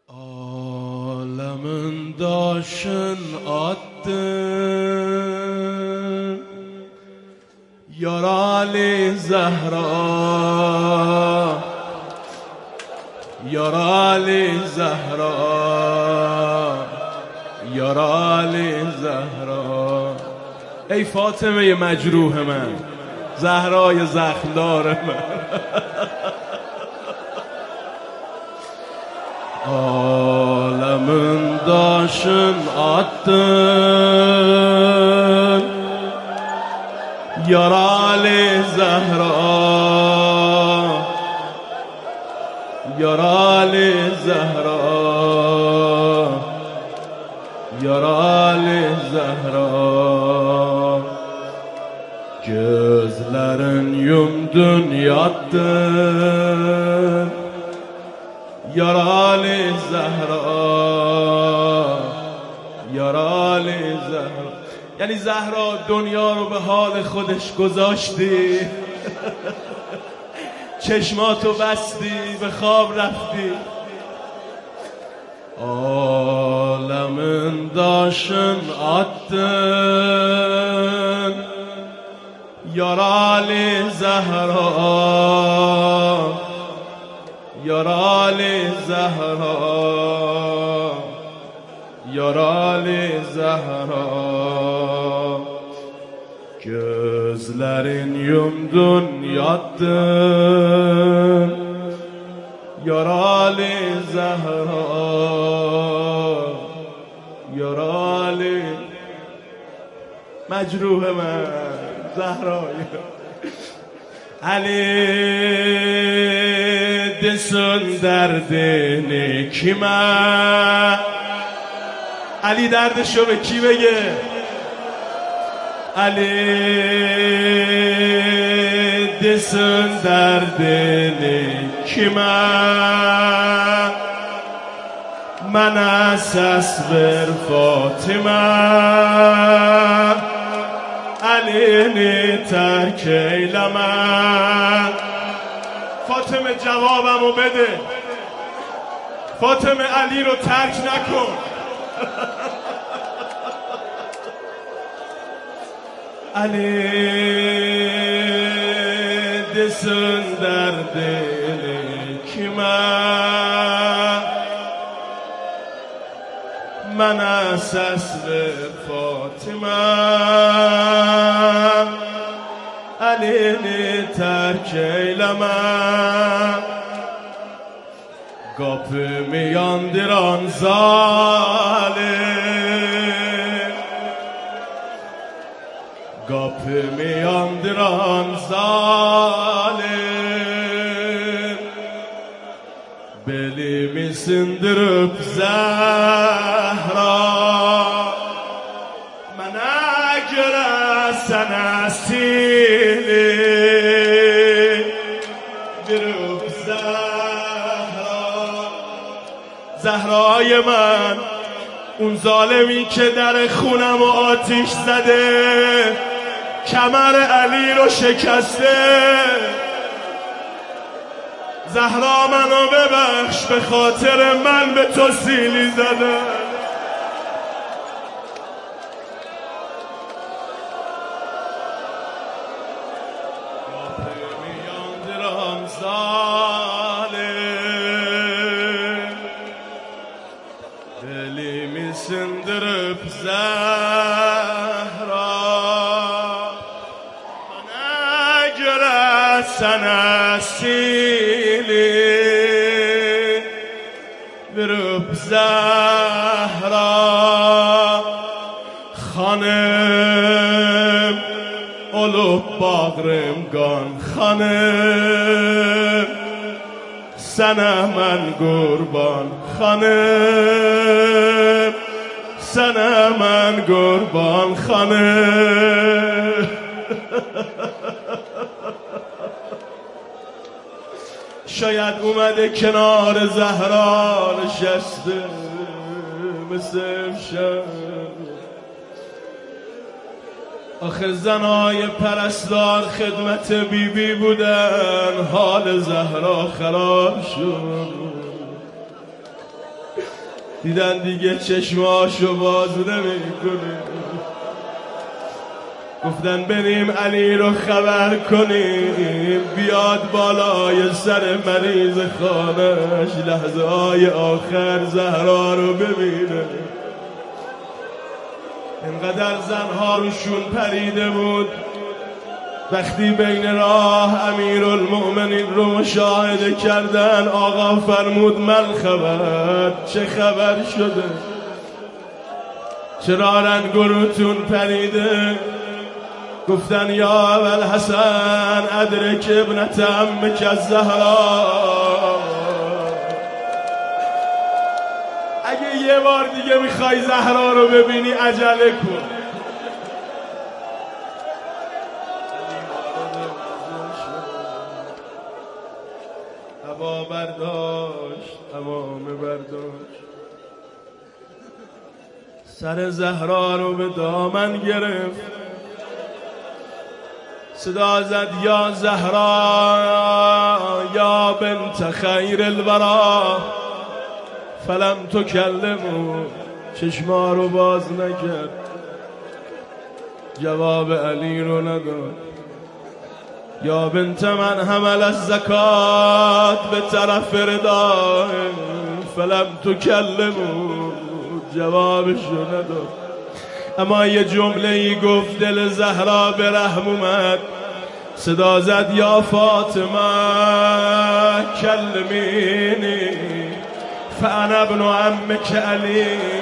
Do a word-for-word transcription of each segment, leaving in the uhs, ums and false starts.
Alemin daşın attın Yarali Zehra Yarali Zehra Yarali Zehra ای فاطمه مجروح من زهرای زخمدار من Alemin daşın attın Yarali Zehra Yarali Zehra Yarali Zehra Gözlerin yumdun yattın Yarali Zehra Yarali Zehra یعنی زهرا دنیا رو به حال خودش گذاشتی چشماتو بستی به خواب رفتی عالمین داشن attın Yarali Zehra Yarali Zehra Yarali Zehra Gözlerin yumdun yattın Yarali Zehra Yarali مجروح من زهرای علی دسون دردن کیما علی دردشو به کی بگه علی دسون دردن کیما من اساس بر فاطمه علی ترک ایلمه فاطمه جوابمو بده فاطمه علی رو ترک نکن علی دسن در دل کیمه من اساس به فاطمه علی ترک ایلمه Kapımı yandıran zalim Kapımı yandıran zalim Belimi sındırıp Zehra Bana göre sen asili Girip Zehra زهرای من اون ظالمی که در خونم و آتیش زده کمر علی رو شکسته زهرا منو ببخش به خاطر من به تو سیلی زده Elimi sındırıp Zehra Bana göre sen asili Verip Zehra Hanım olup bağrım gan hanım Sana mən qurban xanım Sana mən qurban xanım شاید اومده کنار زهرا نشسته مثل امشب آخه زنای پرستار خدمت بی بی بودن حال زهرا خراب شد دیدن دیگه چشماشو باز نمیکنه. گفتن بریم علی رو خبر کنیم بیاد بالای سر مریض خانش لحظه های آخر زهرا رو ببینه. اینقدر زنها روشون پریده بود. وقتی بین راه امیرالمؤمنین رو مشاهده کردن آقا فرمود من خبر، چه خبر شده؟ چرا رنگروتون پریده؟ گفتن یا اول حسن ادرک ابنت عمک الزهرا، اگه یه بار دیگه میخوای زهرا رو ببینی عجله کن. هوا برداشت امام برداشت، سر زهرا رو به دامن گرفت، صدا زد یا زهرا یا بنت خیر الورا فلم تکلمو. چشما رو باز نکرد، جواب علی رو نداد. یا بنت من حمل الزکات به طرف رضا فلم تکلمو، جوابش رو نداد. اما یه جمله ای گفت دل زهرا به رحم اومد، صدا زد یا فاطمه کلمینی فانا ابن عمک علی،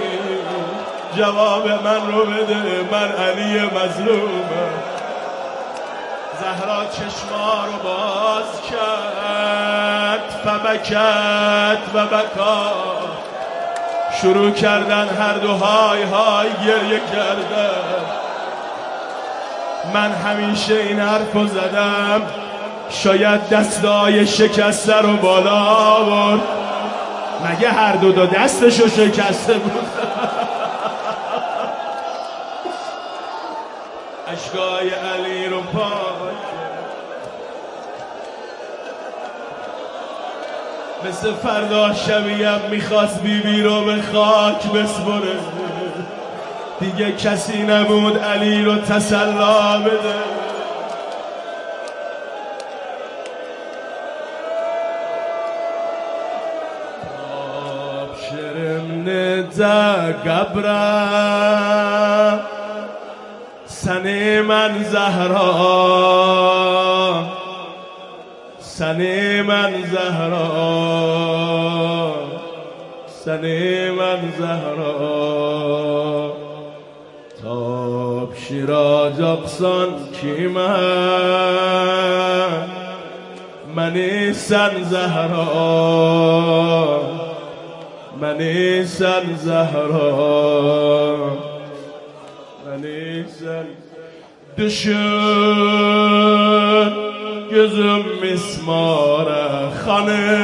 جواب من رو بده من علی مظلومم. زهرا چشما رو باز کرد فبکت و بکا، شروع کردن هر دو های های گریه کردن. من همیشه این حرف رو زدم شاید دستای شکسته رو بالا آورد. مگه هر دو دو دستشو شکسته بود؟ اشکای علی رو پاک مثل فردا شبیم میخواست بیبی رو به خاک بسپره. دیگه کسی نبود علی رو تسلا بده. آبشرم نده قبرم سنه من زهرا، سنه من زهرا، سنه من زهرا. تاب شیراز اقصان کی من منی سن زهرا، منی سن زهرا، منی سن. düşün gözüm mismara خانه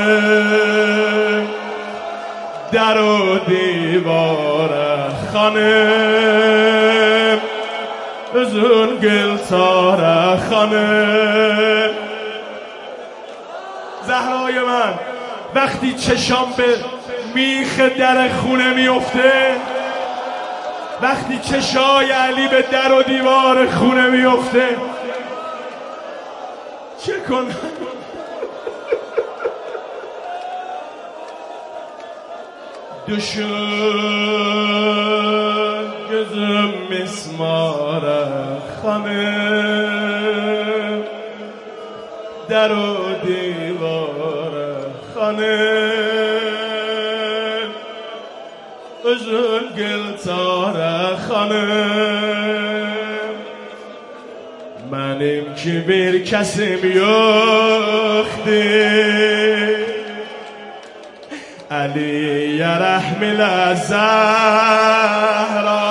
در و دیوار خانه üzün گلزار خانه. زهرای من وقتی چشام به میخ در خونه میفته، وقتی چشای علی به در و دیوار خونه میفته چه کنم؟ düşün gözüm mismara خانه در و دیوار خانه üzün gülzar hanım. Benim ki bir kesim yoktur Aliye rahmile Zahra.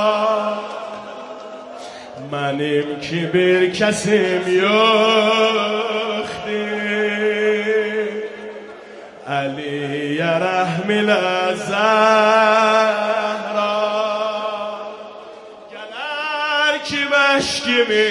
Benim ki bir kesim yoktur Aliye rahmile Zahra. Gelir ki meşkimi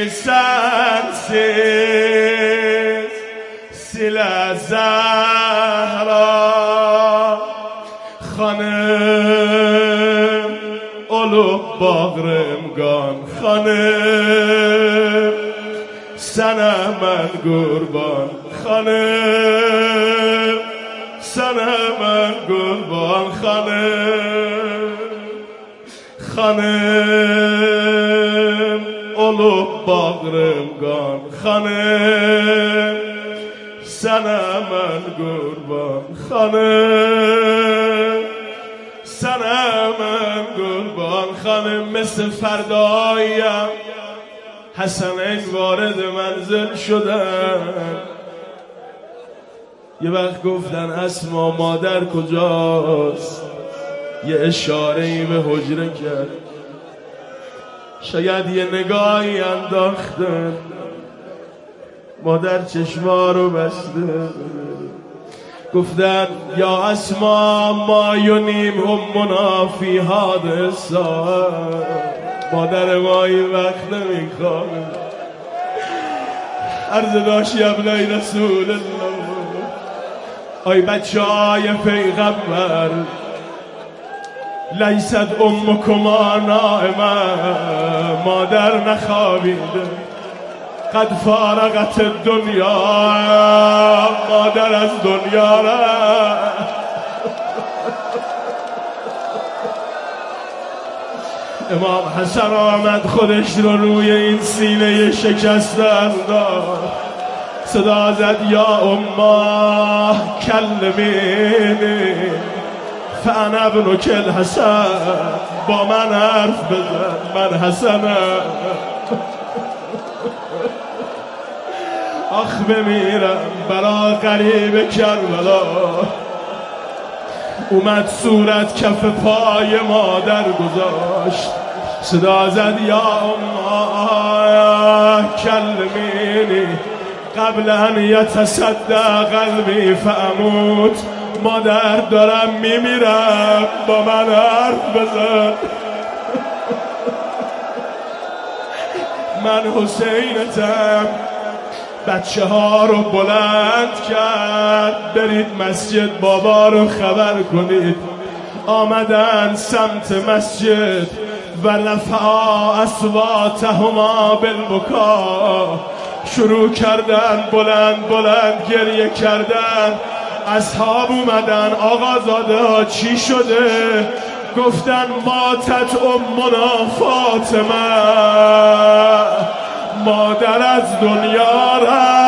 sensiz sile Zahra. خانم اولو باغرمگان خانم سنه من قربان خانم سنه من قربان خانم خانم اولو باغرمگان خانم سنه من قربان خانم سنه من قربان خانم مثل فردایم حسنین وارد منزل شدن یه وقت گفتن اسما مادر کجاست یه اشاره‌ای به حجره کرد شاید یه نگاهی انداختن مادر چشما رو بسته گفتن یا اسما ما یونیم امنا فی حادثا مادر ما این وقت نمیخواد عرض داشت ابنای رسول الله آی بچه های پیغمبر لیست امکما نائمه مادر نخوابیده قد فارغت دنیا مادر از دنیا را امام حسن آمد خودش رو روی این سینه شکستن داد صدا زد یا اما کلمینی فانا ابن کل حسن با من حرف بزن من حسنم آخ بمیرم برا غریب کربلا اومد صورت کف پای مادر گذاشت صدا زد یا اما کلمینی قبل ان یتصدع قلبی فاموت مادر دارم میمیرم با من حرف بزن من حسینتم بچه ها رو بلند کرد برید مسجد بابا رو خبر کنید آمدن سمت مسجد و رفعا اصواتهما بالبکا شروع کردن بلند بلند گریه کردن اصحاب اومدن آقازاده ها چی شده گفتن ماتت امنا فاطمه مادر از دنیا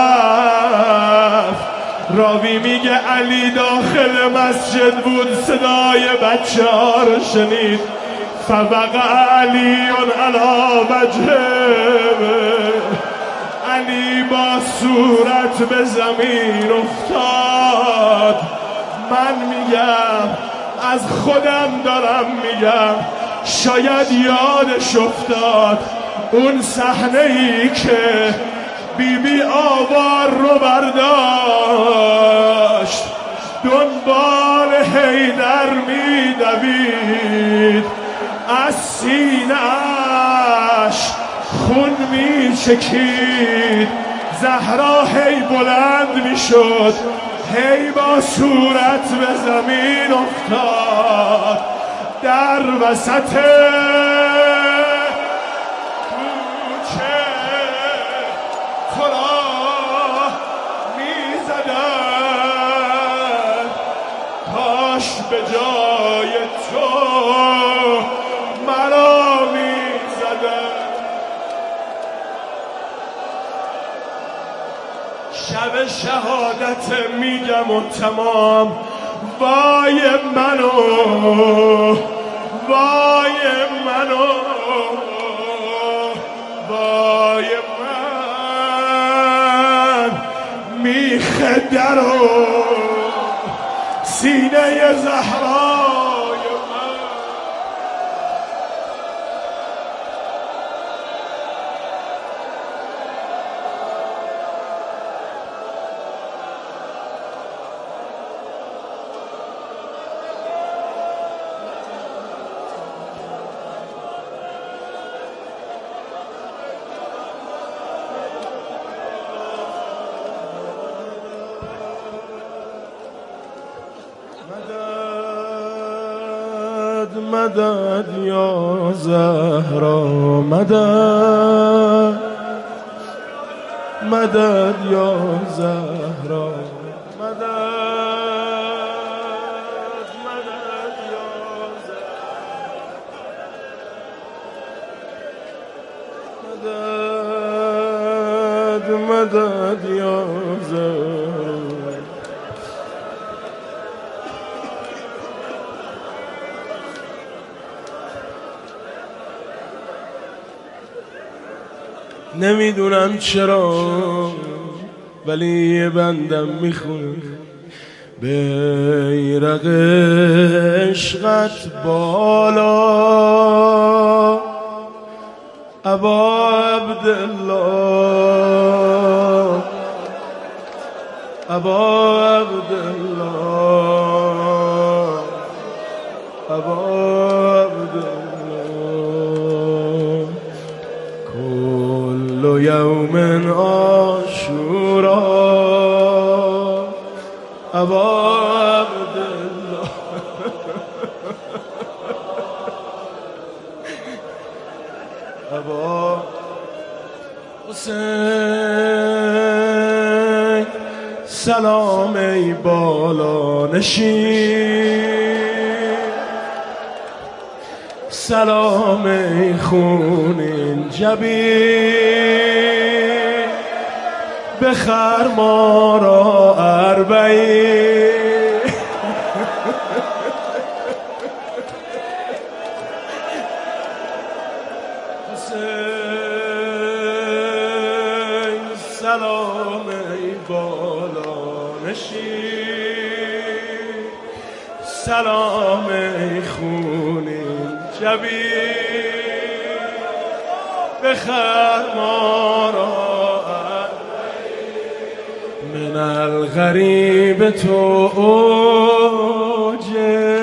رفت راوی میگه علی داخل مسجد بود صدای بچه ها رو شنید فوقع علی علی وجهه علی با صورت به زمین افتاد من میگم از خودم دارم میگم شاید یادش افتاد اون صحنه ای که بی بی آوار رو برداشت دنبال حیدر میدوید از سینه‌اش خون میچکید زهرا هی بلند میشد هی با صورت به زمین افتاد در وسط کوچه خدا میزدن کاش به جای تو مرا میزدن شب شهادت میگم و تمام وای منو وای منو وای من میخه درو سینه زهرای من مدد مدد یا زهرا مدد مدد یا زهرا مدد مدد یا زهرا مدد مدد یا زهرا. نمیدونم چرا ولی یه بندم میخونه بیرق عشقت بالا ابا عبدالله ابا عبدالله ابا عبدالله كل يوم عاشورا ابا عبدالله ابا حسین سلام ای بالا نشین سلام ای خونین جبین بخر ما را اربعین حسین سلام ای بالا نشین سلام ای خونین جبین بخر ما را من الغریب تو اوجه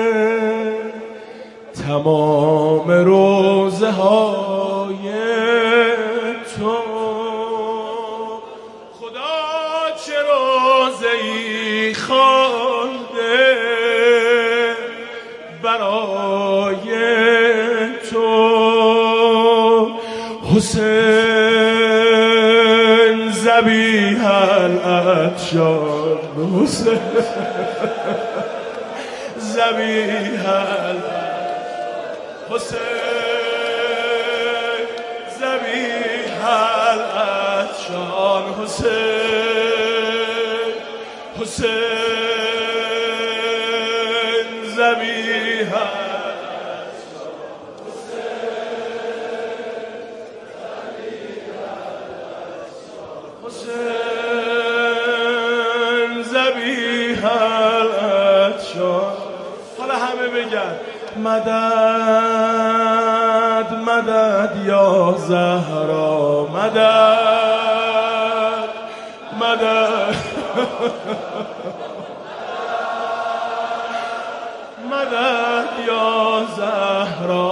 تمام روزه های تو خدا چه روزه ای خوانده برای تو حسین ذبیح العطشان حسین ذبیح حسین ذبیح العطشان حسین حسین ذبیح حسین ذبیح العطشان. حالا همه بگن مدد مدد یا زهرا مدد مدد مدد یا زهرا